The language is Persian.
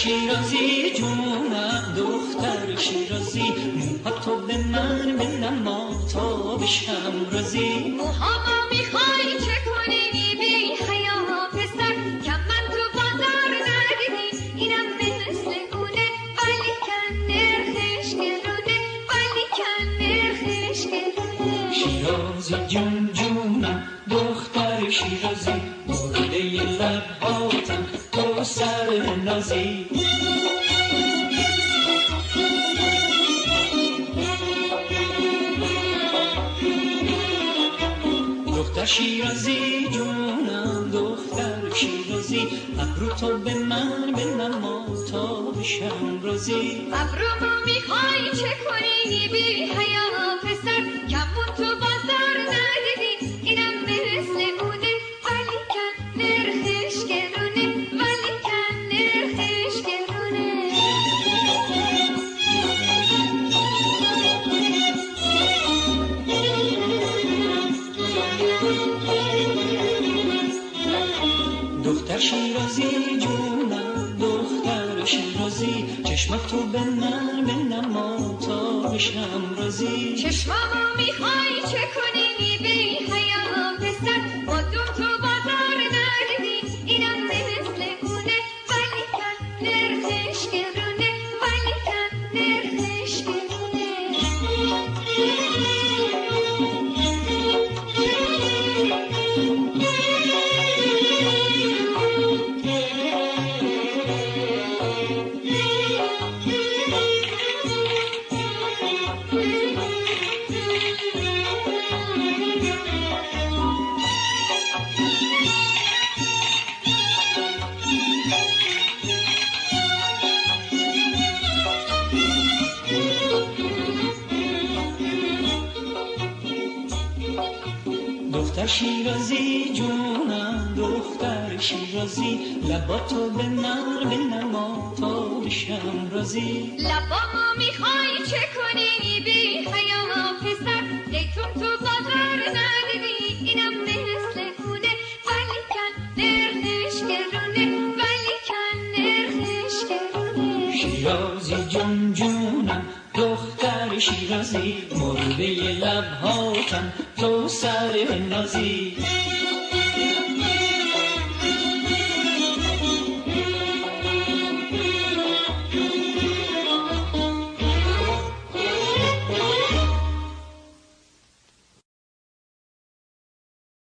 شیرازی جونم دختر شیرازی، موها تو به من بنما تا بشم راضی. موهامو میخوای چه کنی بی حیا پسر، کم من تو بازار ندیدی اینم مثل اونه، ولی کن نرخش گرونه، ولی کن نرخش گرونه. شیرازی جون جونم دختر شیرازی، مرده لبهاتم تو سر نازی. دختر شیرازی جونم دختر شیرازی، ابرو تو به من بنما تا بشم راضی. ابرومو میخوای چه کنی بی حیا پسر، کمون تو بازار ندیدی اینم مثل اونه، ولی کن نرخش گرونه، ولی کن نرخش گرونه. دختر شیرازی جونم دختر شیرازی، چشمت تو به من بنما تا بشم راضی. چشمامو میخوای چه کنی بی حیا پسر، مادون تو بازار ندیدی اینم مثل اونه، ولی کن نرخش گرونه، ولی کن نرخش گرونه. دختر شیرازی جونم دختر شیرازی، لبا تو به من بنما تا بشم راضی. لبامو میخوای چه کنی بی حیا پسر، لیتون تو بازار ندیدی اینم مثل اونه، ولی کن نرخش گرونه، ولی کن نرخش گرونه. شیرازی جون جونم دختر شیرازی، مرده لبهاتم تو سر نازی.